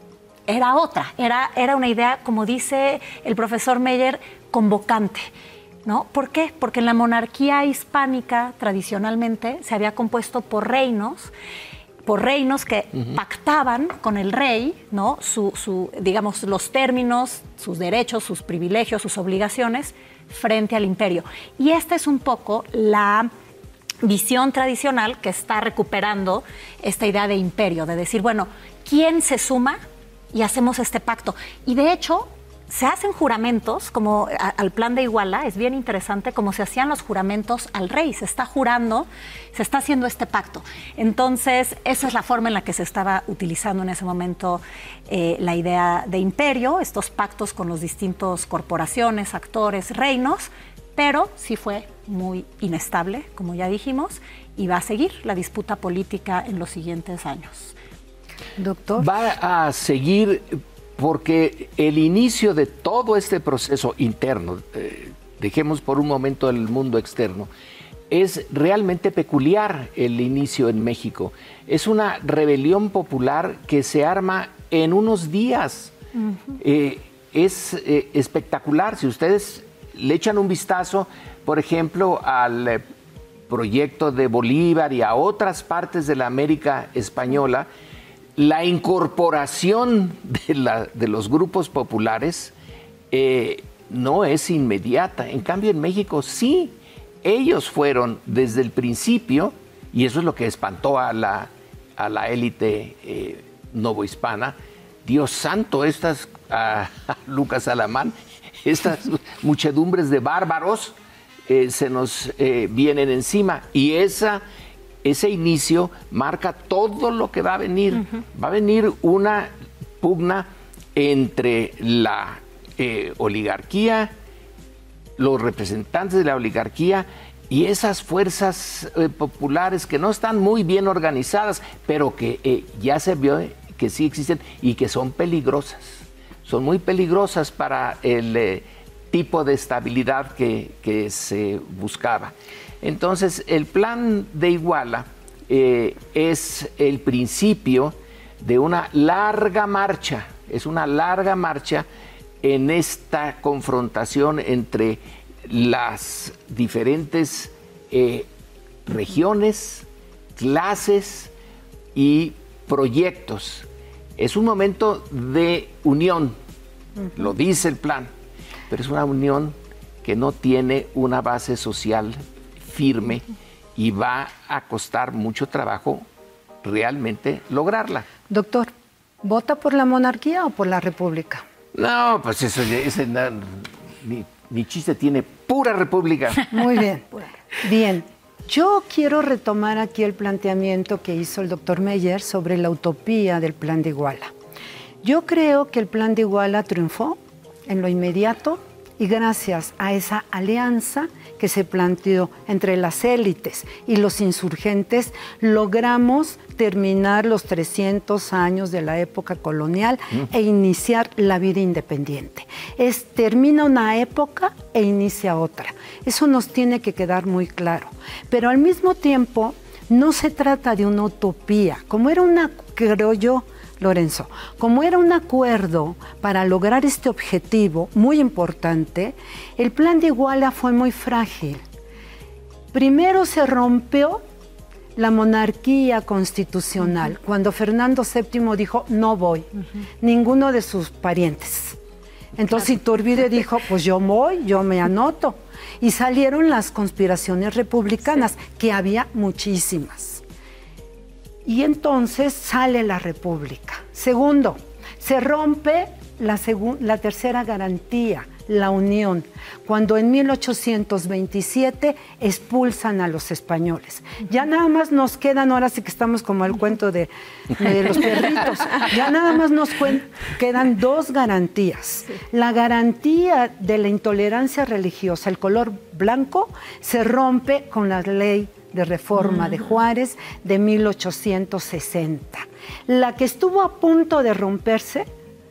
era otra, era, era una idea, como dice el profesor Meyer, convocante, ¿no? ¿Por qué? Porque en la monarquía hispánica tradicionalmente se había compuesto por reinos, por reinos que uh-huh. pactaban con el rey, ¿no? Su, su, digamos, los términos, sus derechos, sus privilegios, sus obligaciones frente al imperio. Y esta es un poco la visión tradicional que está recuperando esta idea de imperio, de decir, bueno, ¿quién se suma? Y hacemos este pacto. Y de hecho, se hacen juramentos, como a, al Plan de Iguala, es bien interesante, como se hacían los juramentos al rey. Se está jurando, se está haciendo este pacto. Entonces, esa es la forma en la que se estaba utilizando en ese momento eh, la idea de imperio, estos pactos con los distintos corporaciones, actores, reinos, pero sí fue muy inestable, como ya dijimos, y va a seguir la disputa política en los siguientes años. Doctor. Va a seguir porque el inicio de todo este proceso interno, eh, dejemos por un momento el mundo externo, es realmente peculiar el inicio en México. Es una rebelión popular que se arma en unos días. Uh-huh. Eh, es eh, espectacular. Si ustedes le echan un vistazo, por ejemplo, al eh, proyecto de Bolívar y a otras partes de la América española, la incorporación de, la, de los grupos populares eh, no es inmediata. En cambio, en México sí. Ellos fueron desde el principio, y eso es lo que espantó a la, a la élite eh, novohispana. Dios santo, estas, a, a Lucas Alamán, estas muchedumbres de bárbaros eh, se nos eh, vienen encima. Y esa, ese inicio marca todo lo que va a venir. Uh-huh. Va a venir una pugna entre la eh, oligarquía, los representantes de la oligarquía y esas fuerzas eh, populares que no están muy bien organizadas, pero que eh, ya se vio que sí existen y que son peligrosas. Son muy peligrosas para el eh, tipo de estabilidad que, que se buscaba. Entonces, el plan de Iguala eh, es el principio de una larga marcha, es una larga marcha en esta confrontación entre las diferentes eh, regiones, clases y proyectos. Es un momento de unión, uh-huh. lo dice el plan, pero es una unión que no tiene una base social firme y va a costar mucho trabajo realmente lograrla. Doctor, ¿vota por la monarquía o por la república? No, pues eso, ese, no, mi, mi chiste tiene pura república. Muy bien, bien. Yo quiero retomar aquí el planteamiento que hizo el doctor Meyer sobre la utopía del plan de Iguala. Yo creo que el plan de Iguala triunfó en lo inmediato y gracias a esa alianza que se planteó entre las élites y los insurgentes, logramos terminar los trescientos años de la época colonial mm. e iniciar la vida independiente. Es, termina una época e inicia otra. Eso nos tiene que quedar muy claro. Pero al mismo tiempo, no se trata de una utopía, como era una, creo yo, Lorenzo, como era un acuerdo para lograr este objetivo muy importante, el plan de Iguala fue muy frágil. Primero se rompió la monarquía constitucional, uh-huh. cuando Fernando séptimo dijo, no voy, uh-huh. ninguno de sus parientes. Entonces Iturbide dijo, pues yo voy, yo me anoto. Y salieron las conspiraciones republicanas, sí. que había muchísimas. Y entonces sale la República. Segundo, se rompe la, segu- la tercera garantía, la unión, cuando en mil ochocientos veintisiete expulsan a los españoles. Ya nada más nos quedan, ahora sí que estamos como el cuento de, de los perritos, ya nada más nos cuen- quedan dos garantías. La garantía de la intolerancia religiosa, el color blanco, se rompe con la ley de reforma de Juárez de mil ochocientos sesenta. La que estuvo a punto de romperse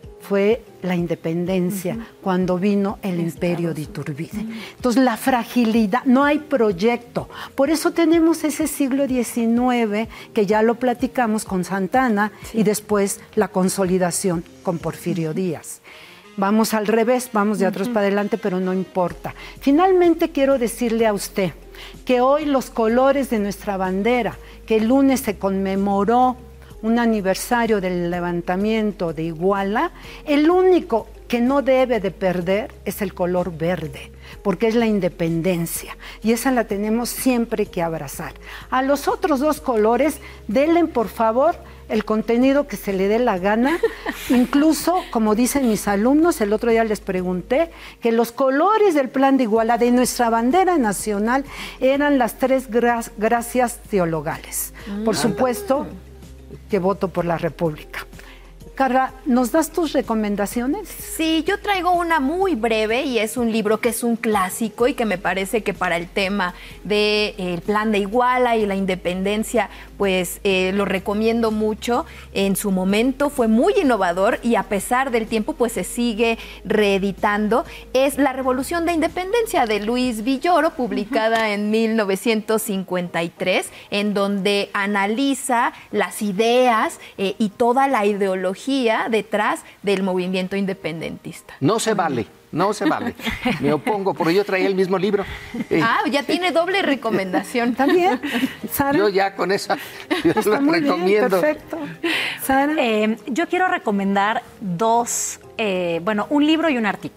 fue la independencia, uh-huh. cuando vino el imperio de Iturbide. Uh-huh. Entonces, la fragilidad, no hay proyecto. Por eso tenemos ese siglo diecinueve, que ya lo platicamos con Santana, sí. y después la consolidación con Porfirio uh-huh. Díaz. Vamos al revés, vamos de uh-huh. atrás para adelante, pero no importa. Finalmente, quiero decirle a usted que hoy los colores de nuestra bandera, que el lunes se conmemoró un aniversario del levantamiento de Iguala, el único que no debe de perder es el color verde, porque es la independencia, y esa la tenemos siempre que abrazar. A los otros dos colores, denle por favor el contenido que se le dé la gana, incluso, como dicen mis alumnos, el otro día les pregunté, que los colores del plan de Iguala, de nuestra bandera nacional, eran las tres gra- gracias teologales. Mm. Por supuesto que voto por la República. Carla, ¿nos das tus recomendaciones? Sí, yo traigo una muy breve y es un libro que es un clásico y que me parece que para el tema del eh, plan de Iguala y la independencia, pues eh, lo recomiendo mucho. En su momento fue muy innovador y a pesar del tiempo, pues se sigue reeditando. Es La Revolución de Independencia de Luis Villoro, publicada uh-huh. en mil novecientos cincuenta y tres, en donde analiza las ideas eh, y toda la ideología detrás del movimiento independentista. No se vale, no se vale. Me opongo, porque yo traía el mismo libro. Eh. Ah, ya tiene doble recomendación. ¿También? ¿Sara? Yo ya con esa yo Está lo muy recomiendo. Bien, perfecto. ¿Sara? Eh, yo quiero recomendar dos, eh, bueno, un libro y un artículo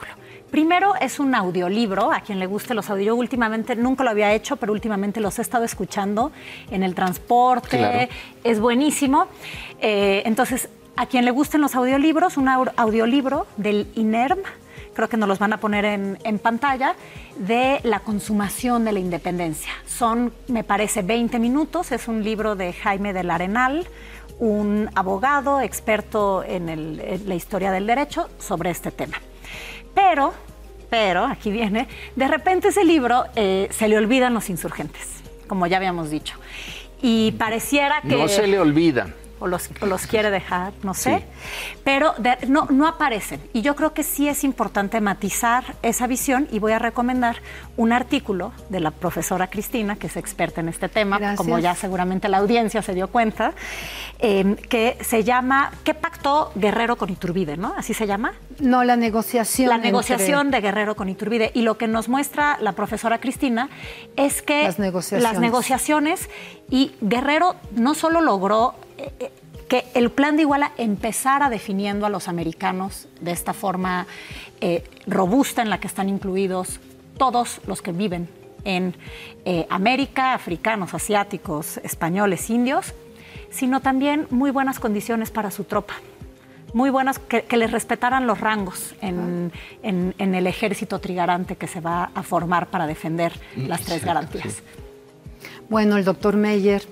Primero es un audiolibro, a quien le guste los audios. Yo últimamente nunca lo había hecho, pero últimamente los he estado escuchando en el transporte. Claro. Es buenísimo. Eh, entonces, a quien le gusten los audiolibros, un audiolibro del INERM, creo que nos los van a poner en, en pantalla, de la consumación de la independencia. Son, me parece, veinte minutos. Es un libro de Jaime del Arenal, un abogado experto en, el, en la historia del derecho sobre este tema. Pero, pero, aquí viene, de repente ese libro eh, se le olvidan los insurgentes, como ya habíamos dicho. Y pareciera que... No se le olvidan. O los, o los quiere dejar, no sé, sí. pero de, no, no aparecen. Y yo creo que sí es importante matizar esa visión y voy a recomendar un artículo de la profesora Cristina, que es experta en este tema, Gracias. Como ya seguramente la audiencia se dio cuenta, eh, que se llama ¿Qué pactó Guerrero con Iturbide? ¿No? ¿Así se llama? No, la negociación. La negociación entre... de Guerrero con Iturbide. Y lo que nos muestra la profesora Cristina es que las negociaciones, las negociaciones y Guerrero no solo logró que el Plan de Iguala empezara definiendo a los americanos de esta forma eh, robusta en la que están incluidos todos los que viven en eh, América, africanos, asiáticos, españoles, indios, sino también muy buenas condiciones para su tropa, muy buenas, que, que les respetaran los rangos en, en, en el ejército trigarante que se va a formar para defender las tres garantías. Bueno, el doctor Meyer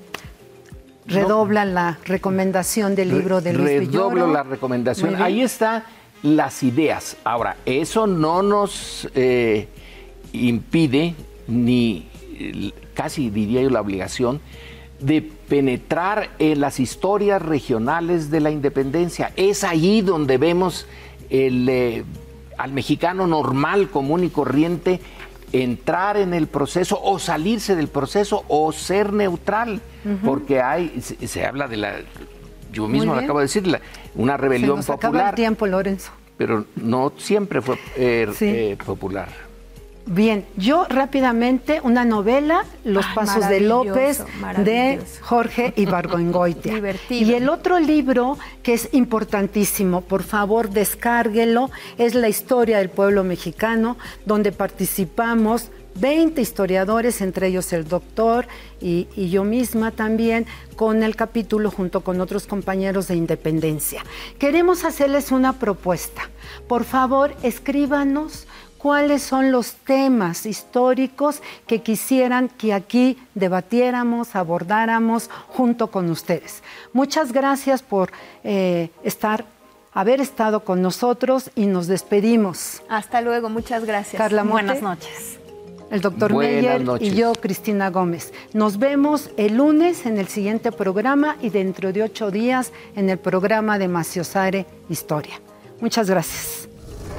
redobla no. la recomendación del libro de Luis Redoblo Villoro. la recomendación. Ahí están las ideas. Ahora, eso no nos eh, impide, ni casi diría yo la obligación, de penetrar en las historias regionales de la independencia. Es ahí donde vemos el, eh, al mexicano normal, común y corriente entrar en el proceso o salirse del proceso o ser neutral, uh-huh. porque hay, se, se habla de la, yo mismo lo acabo de decir, la, una rebelión se nos popular. Acaba el tiempo, Lorenzo. Pero no siempre fue eh, sí. eh, popular. Bien, yo rápidamente, una novela, Los Ay, Pasos de López, de Jorge Ibargüengoitia. Divertido. Y el otro libro, que es importantísimo, por favor, descárguelo, es La Historia del Pueblo Mexicano, donde participamos veinte historiadores, entre ellos el doctor y, y yo misma también, con el capítulo junto con otros compañeros de Independencia. Queremos hacerles una propuesta. Por favor, escríbanos cuáles son los temas históricos que quisieran que aquí debatiéramos, abordáramos junto con ustedes. Muchas gracias por eh, estar, haber estado con nosotros y nos despedimos. Hasta luego, muchas gracias. Carla Mote, buenas noches. El doctor Meyer y yo, Cristina Gómez. Nos vemos el lunes en el siguiente programa y dentro de ocho días en el programa de Maciosare Historia. Muchas gracias.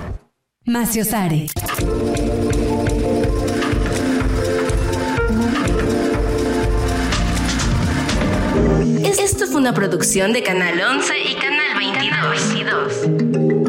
Maciosare. Esto fue una producción de Canal once y Canal veintidós.